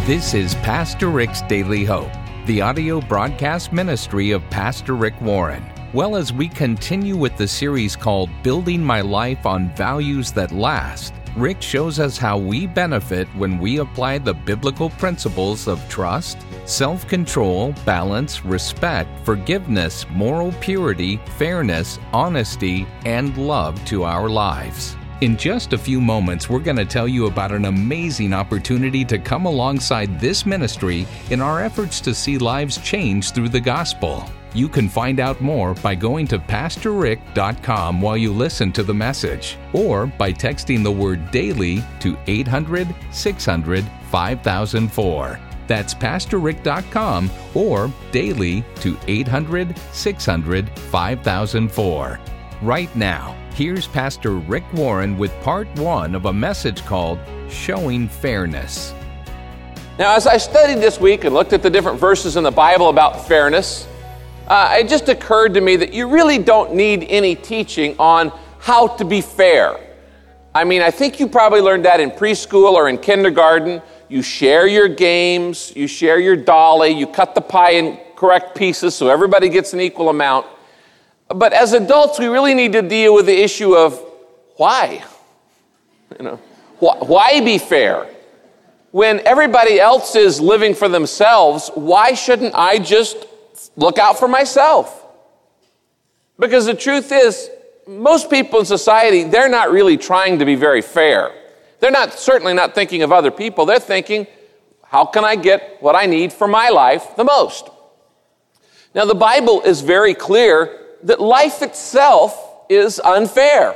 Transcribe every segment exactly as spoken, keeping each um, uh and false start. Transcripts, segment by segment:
This is Pastor Rick's Daily Hope, the audio broadcast ministry of Pastor Rick Warren. Well, as we continue with the series called Building My Life on Values That Last, Rick shows us how we benefit when we apply the biblical principles of trust, self-control, balance, respect, forgiveness, moral purity, fairness, honesty, and love to our lives. In just a few moments, we're going to tell you about an amazing opportunity to come alongside this ministry in our efforts to see lives changed through the gospel. You can find out more by going to pastor rick dot com while you listen to the message, or by texting the word DAILY to eight hundred, six hundred, five thousand four. That's pastor rick dot com or DAILY to eight hundred, six hundred, five thousand four. Right now, here's Pastor Rick Warren with part one of a message called Showing Fairness. Now, as I studied this week and looked at the different verses in the Bible about fairness, uh, it just occurred to me that you really don't need any teaching on how to be fair. I mean, I think you probably learned that in preschool or in kindergarten. You share your games, you share your dolly, you cut the pie in correct pieces so everybody gets an equal amount. But as adults, we really need to deal with the issue of why? You know, wh- why be fair? When everybody else is living for themselves, why shouldn't I just look out for myself? Because the truth is, most people in society, they're not really trying to be very fair. They're not certainly not thinking of other people. They're thinking, how can I get what I need for my life the most? Now, the Bible is very clear that life itself is unfair.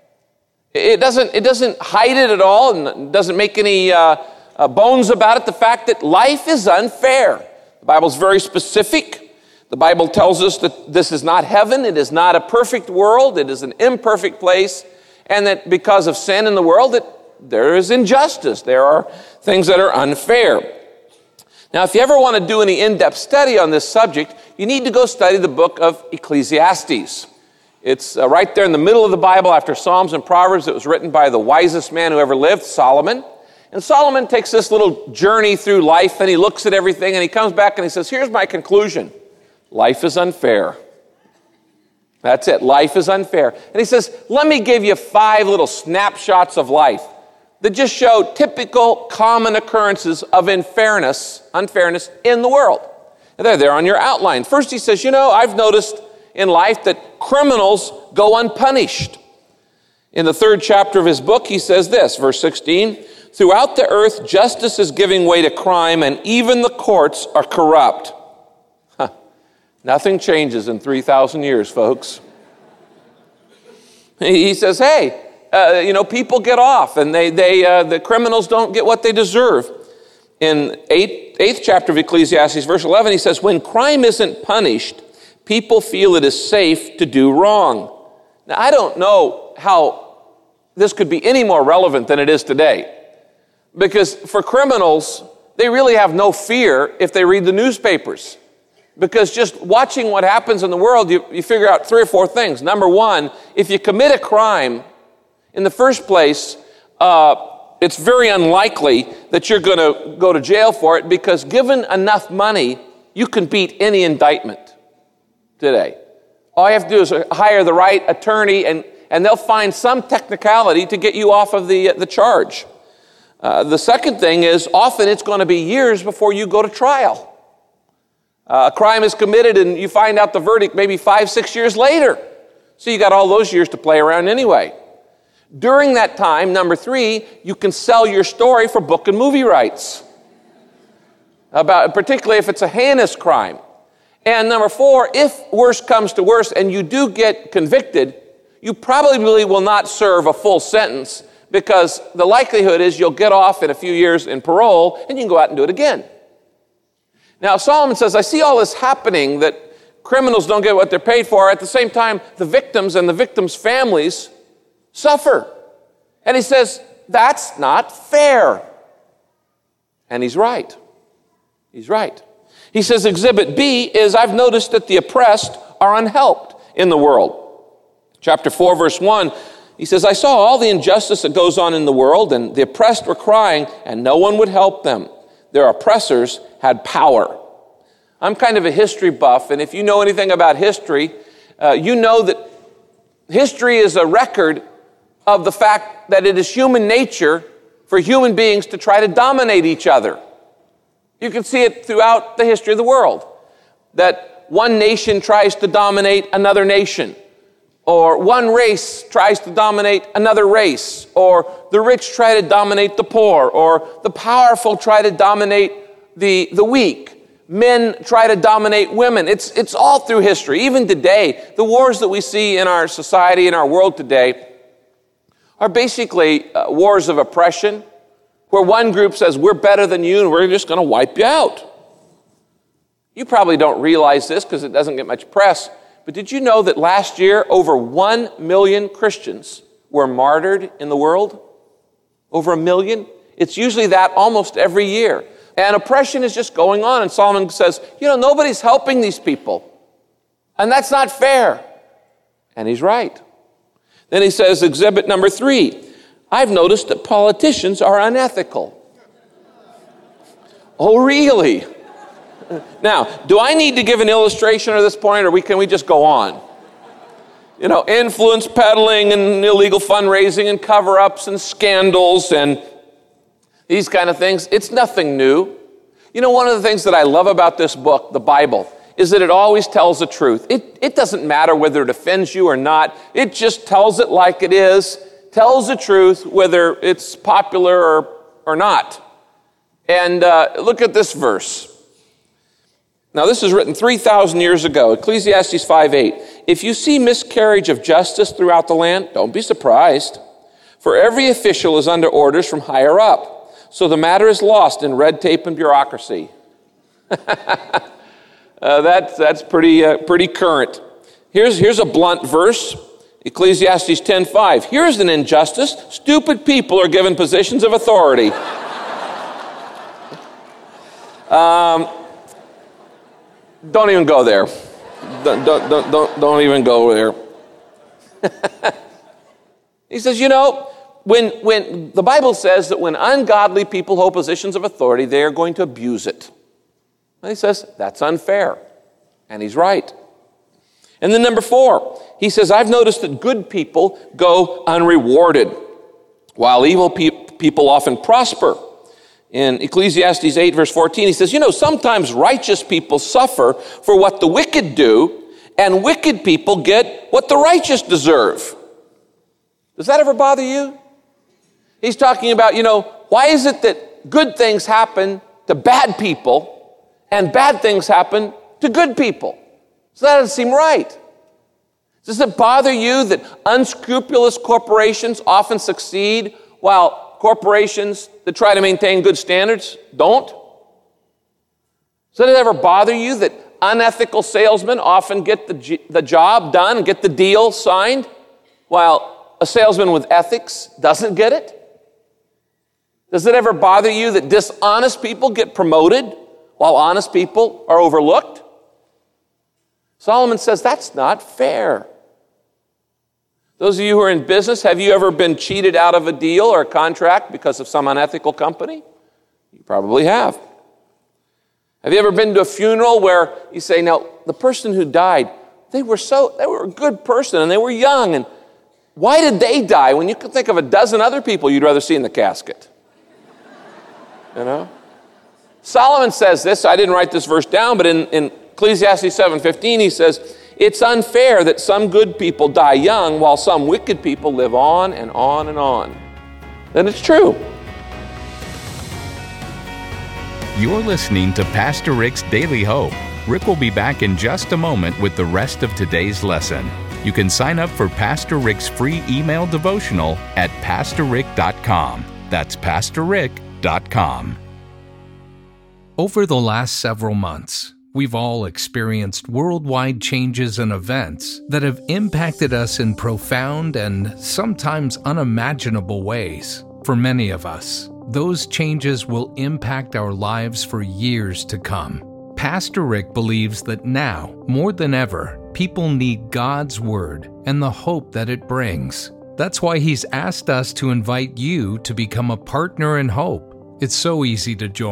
It doesn't, it doesn't hide it at all and doesn't make any uh, uh, bones about it, the fact that life is unfair. The Bible's very specific. The Bible tells us that this is not heaven. It is not a perfect world. It is an imperfect place. And that because of sin in the world, that there is injustice. There are things that are unfair. Now, if you ever want to do any in-depth study on this subject, you need to go study the book of Ecclesiastes. It's uh, right there in the middle of the Bible after Psalms and Proverbs. It was written by the wisest man who ever lived, Solomon. And Solomon takes this little journey through life, and he looks at everything, and he comes back and he says, here's my conclusion. Life is unfair. That's it. Life is unfair. And he says, let me give you five little snapshots of life that just show typical common occurrences of unfairness, unfairness in the world. And they're there on your outline. First he says, you know, I've noticed in life that criminals go unpunished. In the third chapter of his book, he says this, verse sixteen, throughout the earth, justice is giving way to crime, and even the courts are corrupt. Huh. Nothing changes in three thousand years, folks. He says, hey, Uh, you know, people get off, and they, they, uh, the criminals don't get what they deserve. In eighth, eighth chapter of Ecclesiastes, verse eleven, he says, when crime isn't punished, people feel it is safe to do wrong. Now, I don't know how this could be any more relevant than it is today. Because for criminals, they really have no fear if they read the newspapers. Because just watching what happens in the world, you, you figure out three or four things. Number one, if you commit a crime, in the first place, uh, it's very unlikely that you're going to go to jail for it, because given enough money, you can beat any indictment today. All you have to do is hire the right attorney, and, and they'll find some technicality to get you off of the, the charge. Uh, the second thing is, often it's going to be years before you go to trial. Uh, a crime is committed, and you find out the verdict maybe five, six years later. So you got all those years to play around anyway. During that time, number three, you can sell your story for book and movie rights, about, particularly if it's a heinous crime. And number four, if worse comes to worse and you do get convicted, you probably will not serve a full sentence, because the likelihood is you'll get off in a few years in parole and you can go out and do it again. Now, Solomon says, I see all this happening, that criminals don't get what they're paid for. At the same time, the victims and the victims' families suffer. And he says, that's not fair. And he's right. He's right. He says, exhibit B is, I've noticed that the oppressed are unhelped in the world. Chapter four, verse one, he says, I saw all the injustice that goes on in the world, and the oppressed were crying, and no one would help them. their oppressors had power. I'm kind of a history buff, and if you know anything about history, uh, you know that history is a record of the fact that it is human nature for human beings to try to dominate each other. You can see it throughout the history of the world, that one nation tries to dominate another nation, or one race tries to dominate another race, or the rich try to dominate the poor, or the powerful try to dominate the, the weak. Men try to dominate women. It's, it's all through history. Even today, the wars that we see in our society, in our world today, are basically uh, wars of oppression, where one group says, we're better than you and we're just going to wipe you out. You probably don't realize this because it doesn't get much press, but did you know that last year over one million Christians were martyred in the world? Over a million? It's usually that almost every year. And oppression is just going on, and Solomon says, you know, nobody's helping these people, and that's not fair. And he's right. Then he says, exhibit number three, I've noticed that politicians are unethical. Oh, really? Now, do I need to give an illustration at this point, or we, can we just go on? You know, influence peddling and illegal fundraising and cover-ups and scandals and these kind of things. It's nothing new. You know, one of the things that I love about this book, the Bible, is that it always tells the truth. It, it doesn't matter whether it offends you or not. It just tells it like it is, tells the truth whether it's popular or, or not. And uh, look at this verse. Now, this is written three thousand years ago, Ecclesiastes five eight. If you see miscarriage of justice throughout the land, don't be surprised, for every official is under orders from higher up. So the matter is lost in red tape and bureaucracy. uh, that's that's pretty uh, pretty current. Here's here's a blunt verse, Ecclesiastes ten five. Here's an injustice: stupid people are given positions of authority. um, don't even go there. Don't don't don't don't, don't even go there. He says, you know. When, when the Bible says that when ungodly people hold positions of authority, they are going to abuse it. And he says, that's unfair. And he's right. And then number four, he says, I've noticed that good people go unrewarded, while evil pe- people often prosper. In Ecclesiastes eight, verse fourteen, he says, you know, sometimes righteous people suffer for what the wicked do, and wicked people get what the righteous deserve. Does that ever bother you? He's talking about, you know, why is it that good things happen to bad people and bad things happen to good people? So that doesn't seem right. Does it bother you that unscrupulous corporations often succeed while corporations that try to maintain good standards don't? Does it ever bother you that unethical salesmen often get the, the job done, get the deal signed, while a salesman with ethics doesn't get it? Does it ever bother you that dishonest people get promoted while honest people are overlooked? Solomon says that's not fair. Those of you who are in business, have you ever been cheated out of a deal or a contract because of some unethical company? You probably have. Have you ever been to a funeral where you say, now, the person who died, they were so, they were a good person and they were young, and why did they die when you could think of a dozen other people you'd rather see in the casket? You know? Solomon says this, I didn't write this verse down, but in, in Ecclesiastes seven fifteen, he says, it's unfair that some good people die young while some wicked people live on and on and on. And it's true. You're listening to Pastor Rick's Daily Hope. Rick will be back in just a moment with the rest of today's lesson. You can sign up for Pastor Rick's free email devotional at pastor rick dot com. That's pastor rick dot com. Over the last several months, we've all experienced worldwide changes and events that have impacted us in profound and sometimes unimaginable ways. For many of us, those changes will impact our lives for years to come. Pastor Rick believes that now, more than ever, people need God's Word and the hope that it brings. That's why he's asked us to invite you to become a partner in hope. It's so easy to join.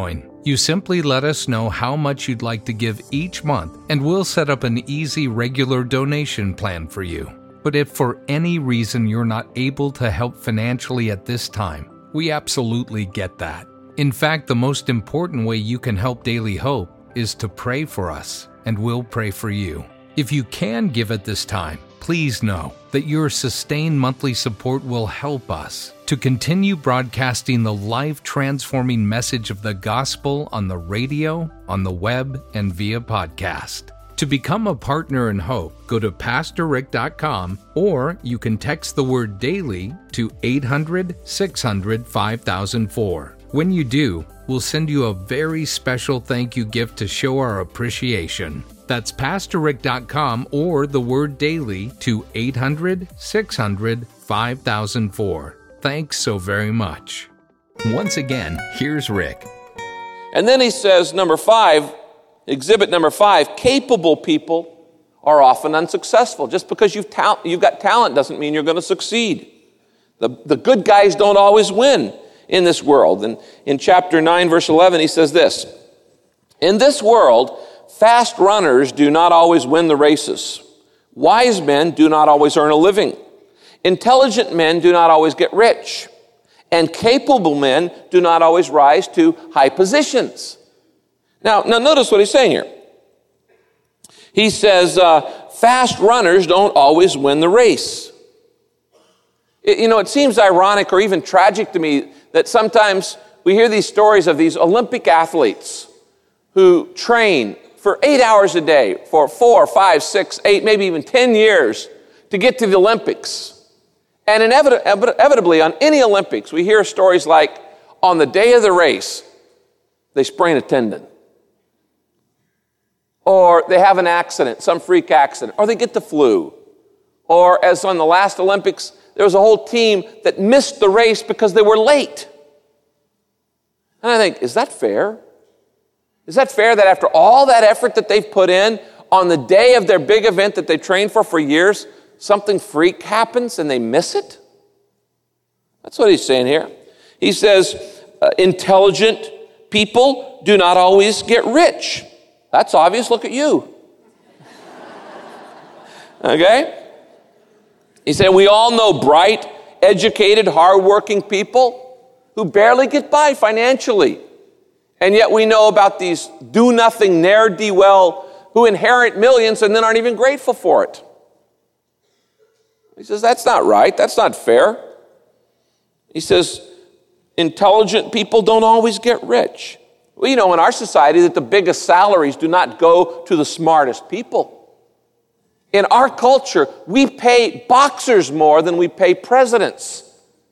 You simply let us know how much you'd like to give each month, and we'll set up an easy regular donation plan for you. But if for any reason you're not able to help financially at this time, we absolutely get that. In fact, the most important way you can help Daily Hope is to pray for us, and we'll pray for you. If you can give at this time, please know that your sustained monthly support will help us to continue broadcasting the life-transforming message of the gospel on the radio, on the web, and via podcast. To become a partner in hope, go to pastor rick dot com, or you can text the word DAILY to eight hundred, six hundred, five thousand four. When you do, we'll send you a very special thank you gift to show our appreciation. That's pastor rick dot com or the word DAILY to eight hundred, six hundred, five thousand four. Thanks so very much. Once again, here's Rick. And then he says, number five, exhibit number five, capable people are often unsuccessful. Just because you've, ta- you've got talent doesn't mean you're going to succeed. The, the good guys don't always win in this world. And in chapter nine, verse eleven, he says this, in this world, fast runners do not always win the races. Wise men do not always earn a living. Intelligent men do not always get rich. And capable men do not always rise to high positions. Now, now notice what he's saying here. He says, uh, fast runners don't always win the race. It, you know, it seems ironic or even tragic to me that sometimes we hear these stories of these Olympic athletes who train for eight hours a day for four, five, six, eight, maybe even ten years to get to the Olympics. And inevit- inevitably on any Olympics, we hear stories like, on the day of the race, they sprain a tendon. Or they have an accident, some freak accident, or they get the flu. Or as on the last Olympics, there was a whole team that missed the race because they were late. And I think, is that fair? Is that fair that after all that effort that they've put in, on the day of their big event that they trained for for years, something freak happens and they miss it? That's what he's saying here. He says, uh, intelligent people do not always get rich. That's obvious. Look at you. Okay? He said, we all know bright, educated, hardworking people who barely get by financially. And yet we know about these do-nothing, ne'er-do-well who inherit millions and then aren't even grateful for it. He says, that's not right. That's not fair. He says, intelligent people don't always get rich. Well, you know, in our society, that the biggest salaries do not go to the smartest people. In our culture, we pay boxers more than we pay presidents.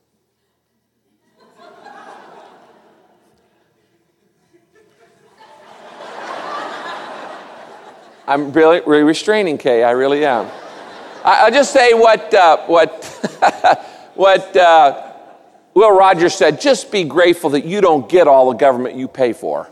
I'm really, really restraining, Kay. I really am. I, I'll just say what uh, what what uh, Will Rogers said. Just be grateful that you don't get all the government you pay for.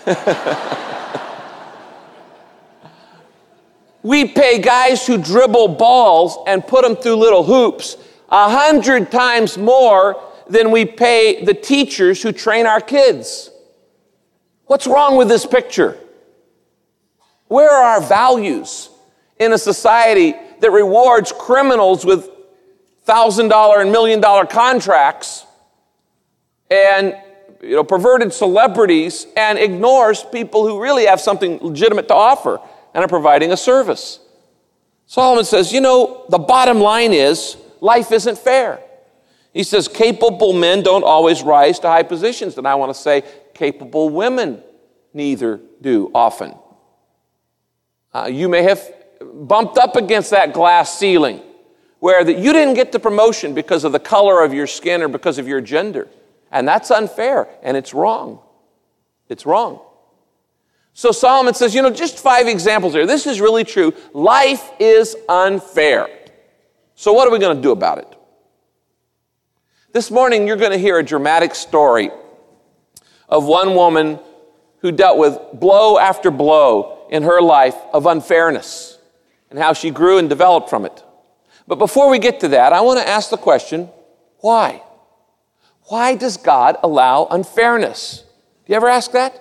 We pay guys who dribble balls and put them through little hoops a hundred times more than we pay the teachers who train our kids. What's wrong with this picture? Where are our values in a society that rewards criminals with one thousand dollars and million dollar contracts and, you know, perverted celebrities and ignores people who really have something legitimate to offer and are providing a service? Solomon says, you know, the bottom line is life isn't fair. He says capable men don't always rise to high positions. And I want to say capable women neither do often. Uh, you may have bumped up against that glass ceiling where that you didn't get the promotion because of the color of your skin or because of your gender. And that's unfair, and it's wrong. It's wrong. So Solomon says, you know, just five examples here. This is really true. Life is unfair. So what are we going to do about it? This morning, you're going to hear a dramatic story of one woman who dealt with blow after blow in her life of unfairness and how she grew and developed from it. But before we get to that, I want to ask the question, why? Why does God allow unfairness? Do you ever ask that?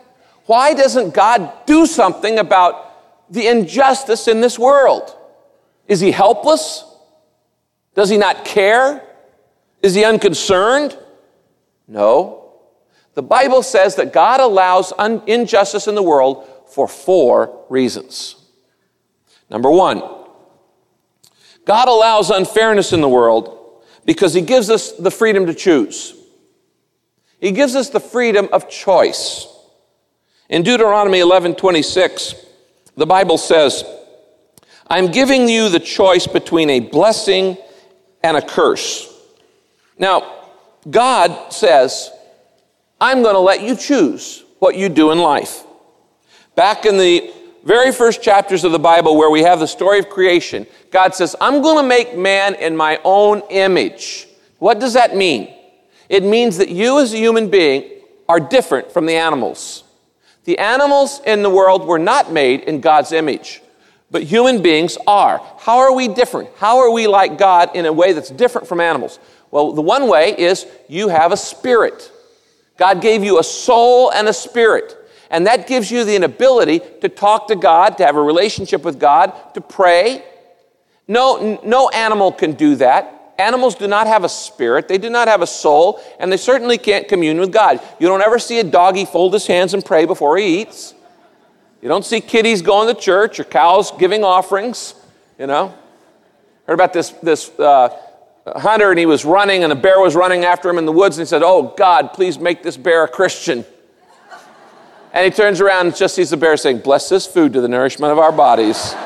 Why doesn't God do something about the injustice in this world? Is he helpless? Does he not care? Is he unconcerned? No. The Bible says that God allows un- injustice in the world for four reasons. Number one, God allows unfairness in the world because he gives us the freedom to choose. He gives us the freedom of choice. In Deuteronomy eleven twenty-six, the Bible says, I'm giving you the choice between a blessing and a curse. Now, God says, I'm going to let you choose what you do in life. Back in the very first chapters of the Bible where we have the story of creation, God says, I'm going to make man in my own image. What does that mean? It means that you as a human being are different from the animals. The animals in the world were not made in God's image, but human beings are. How are we different? How are we like God in a way that's different from animals? Well, the one way is you have a spirit. God gave you a soul and a spirit, and that gives you the ability to talk to God, to have a relationship with God, to pray. No, no animal can do that. Animals do not have a spirit, they do not have a soul, and they certainly can't commune with God. You don't ever see a doggy fold his hands and pray before he eats. You don't see kitties going to church or cows giving offerings, you know. Heard about this, this uh, hunter, and he was running, and a bear was running after him in the woods, and he said, oh, God, please make this bear a Christian. And he turns around and just sees the bear saying, bless this food to the nourishment of our bodies.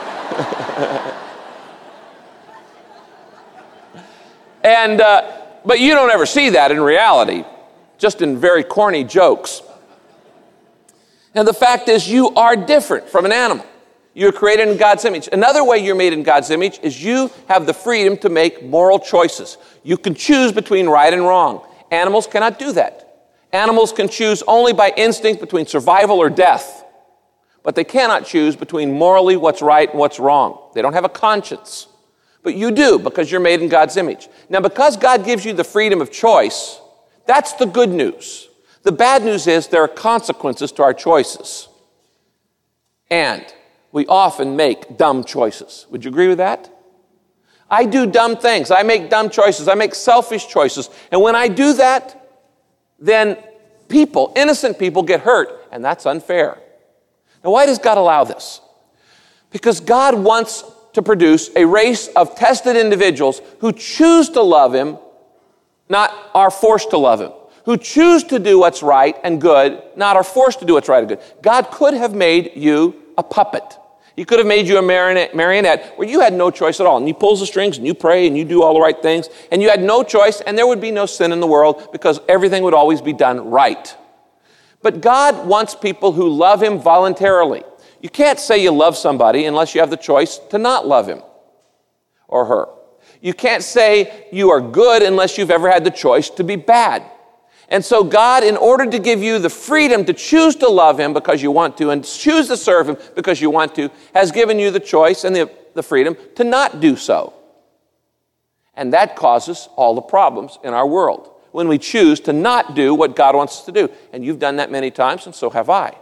And, uh, but you don't ever see that in reality, just in very corny jokes. And the fact is, you are different from an animal. You're created in God's image. Another way you're made in God's image is you have the freedom to make moral choices. You can choose between right and wrong. Animals cannot do that. Animals can choose only by instinct between survival or death, but they cannot choose between morally what's right and what's wrong. They don't have a conscience. But you do, because you're made in God's image. Now, because God gives you the freedom of choice, that's the good news. The bad news is there are consequences to our choices. And we often make dumb choices. Would you agree with that? I do dumb things. I make dumb choices. I make selfish choices. And when I do that, then people, innocent people, get hurt, and that's unfair. Now, why does God allow this? Because God wants to produce a race of tested individuals who choose to love him, not are forced to love him, who choose to do what's right and good, not are forced to do what's right and good. God could have made you a puppet. He could have made you a marionette, marionette where you had no choice at all, and he pulls the strings and you pray and you do all the right things, and you had no choice, and there would be no sin in the world because everything would always be done right. But God wants people who love him voluntarily. You can't say you love somebody unless you have the choice to not love him or her. You can't say you are good unless you've ever had the choice to be bad. And so God, in order to give you the freedom to choose to love him because you want to and choose to serve him because you want to, has given you the choice and the, the freedom to not do so. And that causes all the problems in our world when we choose to not do what God wants us to do. And you've done that many times, and so have I.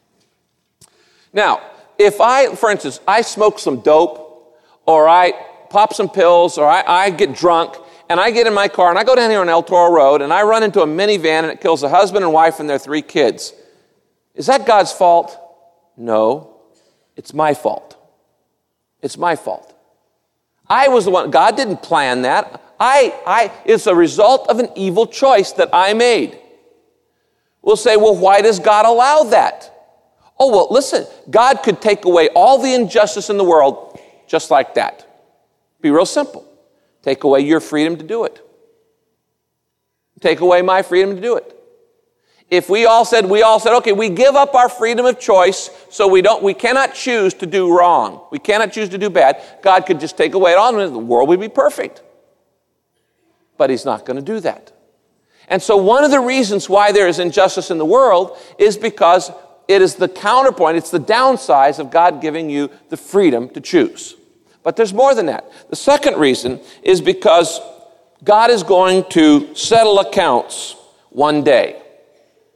Now, if I, for instance, I smoke some dope, or I pop some pills, or I, I get drunk, and I get in my car, and I go down here on El Toro Road, and I run into a minivan, and it kills a husband and wife and their three kids. Is that God's fault? No, it's my fault. It's my fault. I was the one, God didn't plan that. I, I, it's a result of an evil choice that I made. We'll say, well, why does God allow that? Oh, well, listen, God could take away all the injustice in the world just like that. Be real simple. Take away your freedom to do it. Take away my freedom to do it. If we all said, we all said, okay, we give up our freedom of choice, so we don't, we cannot choose to do wrong. We cannot choose to do bad. God could just take away it all, and the world would be perfect. But he's not going to do that. And so one of the reasons why there is injustice in the world is because it is the counterpoint, it's the downside of God giving you the freedom to choose. But there's more than that. The second reason is because God is going to settle accounts one day.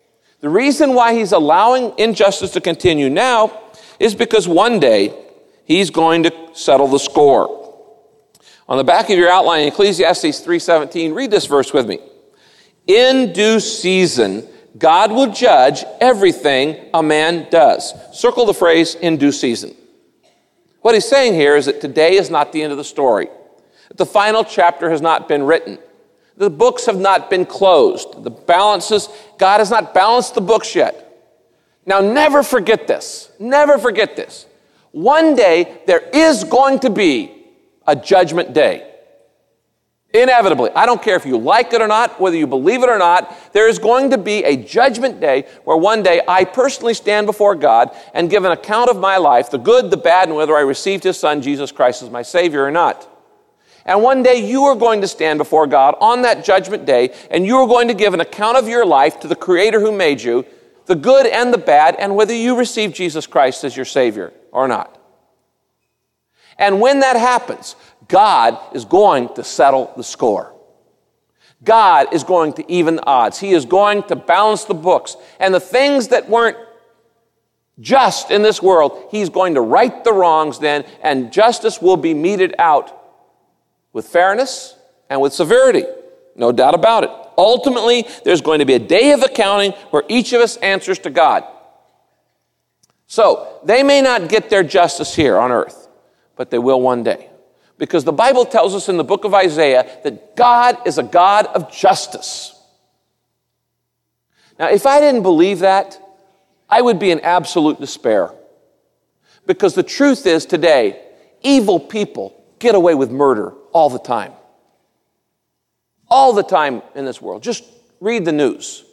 The reason why he's allowing injustice to continue now is because one day he's going to settle the score. On the back of your outline, Ecclesiastes three seventeen, read this verse with me. In due season, God will judge everything a man does. Circle the phrase, in due season. What he's saying here is that today is not the end of the story. That the final chapter has not been written. The books have not been closed. The balances, God has not balanced the books yet. Now, never forget this. Never forget this. One day, there is going to be a judgment day. Inevitably. I don't care if you like it or not, whether you believe it or not, there is going to be a judgment day where one day I personally stand before God and give an account of my life, the good, the bad, and whether I received His Son, Jesus Christ, as my Savior or not. And one day you are going to stand before God on that judgment day, and you are going to give an account of your life to the Creator who made you, the good and the bad, and whether you receive Jesus Christ as your Savior or not. And when that happens, God is going to settle the score. God is going to even the odds. He is going to balance the books. And the things that weren't just in this world, He's going to right the wrongs then, and justice will be meted out with fairness and with severity. No doubt about it. Ultimately, there's going to be a day of accounting where each of us answers to God. So, they may not get their justice here on earth, but they will one day. Because the Bible tells us in the book of Isaiah that God is a God of justice. Now, if I didn't believe that, I would be in absolute despair. Because the truth is today, evil people get away with murder all the time. All the time in this world. Just read the news.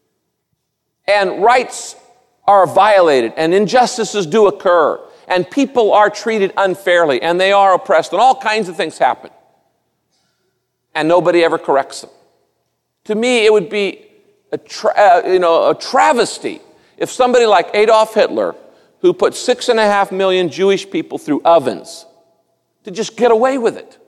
And rights are violated and injustices do occur. And people are treated unfairly, and they are oppressed, and all kinds of things happen. And nobody ever corrects them. To me, it would be a, tra- uh, you know, a travesty if somebody like Adolf Hitler, who put six and a half million Jewish people through ovens, to just get away with it.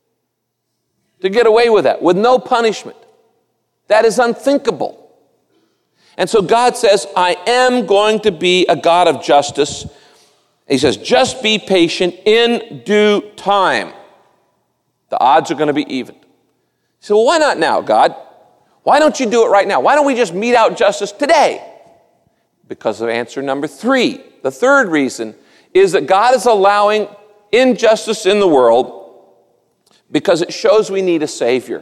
To get away with that, with no punishment. That is unthinkable. And so God says, I am going to be a God of justice. He says, just be patient in due time. The odds are going to be evened. So, well, why not now, God? Why don't you do it right now? Why don't we just mete out justice today? Because of answer number three. The third reason is that God is allowing injustice in the world because it shows we need a Savior.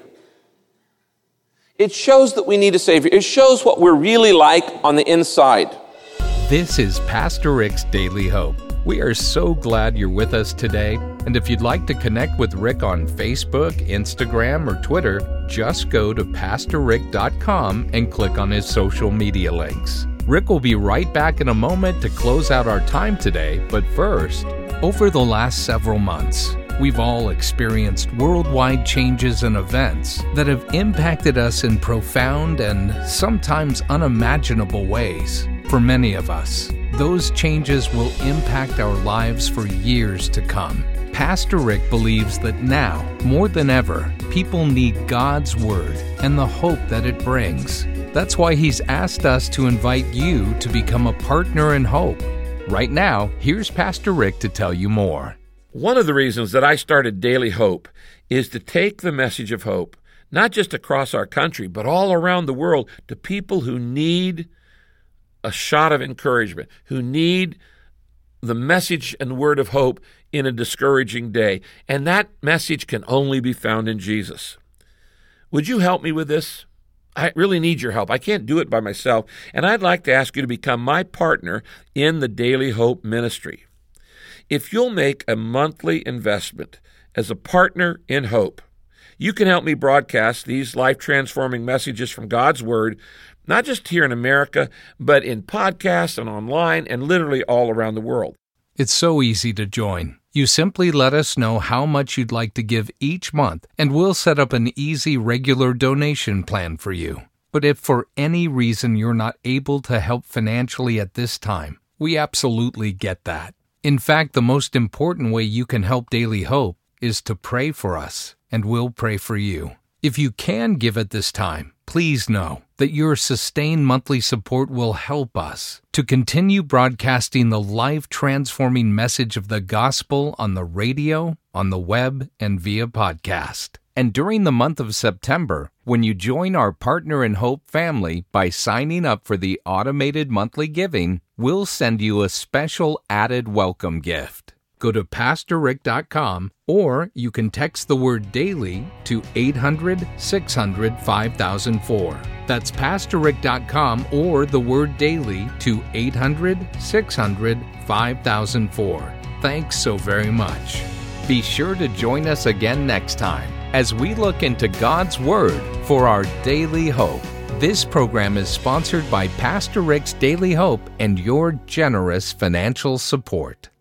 It shows that we need a Savior. It shows what we're really like on the inside. This is Pastor Rick's Daily Hope. We are so glad you're with us today. And if you'd like to connect with Rick on Facebook, Instagram, or Twitter, just go to pastor rick dot com and click on his social media links. Rick will be right back in a moment to close out our time today. But first, over the last several months, we've all experienced worldwide changes and events that have impacted us in profound and sometimes unimaginable ways. For many of us, those changes will impact our lives for years to come. Pastor Rick believes that now, more than ever, people need God's Word and the hope that it brings. That's why he's asked us to invite you to become a partner in hope. Right now, here's Pastor Rick to tell you more. One of the reasons that I started Daily Hope is to take the message of hope, not just across our country, but all around the world, to people who need a shot of encouragement, who need the message and word of hope in a discouraging day. And that message can only be found in Jesus. Would you help me with this? I really need your help. I can't do it by myself. And I'd like to ask you to become my partner in the Daily Hope ministry. If you'll make a monthly investment as a partner in hope, you can help me broadcast these life-transforming messages from God's Word, not just here in America, but in podcasts and online and literally all around the world. It's so easy to join. You simply let us know how much you'd like to give each month, and we'll set up an easy regular donation plan for you. But if for any reason you're not able to help financially at this time, we absolutely get that. In fact, the most important way you can help Daily Hope is to pray for us, and we'll pray for you. If you can give at this time, please know that your sustained monthly support will help us to continue broadcasting the life-transforming message of the gospel on the radio, on the web, and via podcast. And during the month of September, when you join our Partner in Hope family by signing up for the automated monthly giving, we'll send you a special added welcome gift. Go to pastor rick dot com, or you can text the word daily to eight hundred, six hundred, five thousand four. That's pastor rick dot com or the word daily to eight hundred, six hundred, five thousand four. Thanks so very much. Be sure to join us again next time as we look into God's Word for our daily hope. This program is sponsored by Pastor Rick's Daily Hope and your generous financial support.